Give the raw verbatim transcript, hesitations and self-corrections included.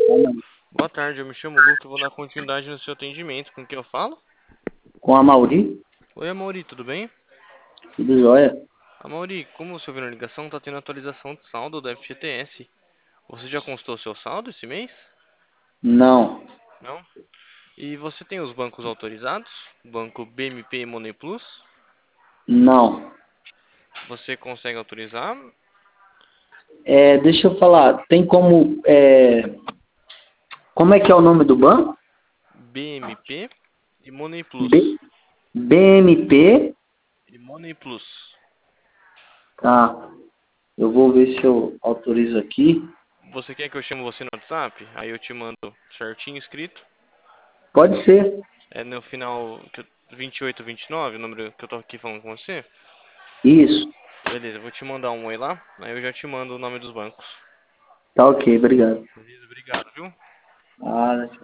Boa tarde, eu me chamo Luca e vou dar continuidade no seu atendimento. Com quem eu falo? Com a Mauri, Oi, Amaury, tudo bem? tudo jóia? Amaury, como você viu na ligação, está tendo atualização de saldo do F G T S. Você já consultou o seu saldo esse mês? Não, Não? E você tem os bancos autorizados? Banco B M P e Money Plus? não. Você consegue autorizar? É, deixa eu falar, tem como. É, como é que é o nome do banco? B M P e Money Plus. B, BMP? E Money Plus. Tá, eu vou ver se eu autorizo aqui. Você quer que eu chame você no WhatsApp? Aí eu te mando certinho escrito. Pode ser. É no final que eu- vinte e oito vinte e nove, o número que eu tô aqui falando com você. Isso. Beleza, vou te mandar um oi lá, aí eu já te mando o nome dos bancos. Tá ok, obrigado. Beleza, obrigado, viu? Ah,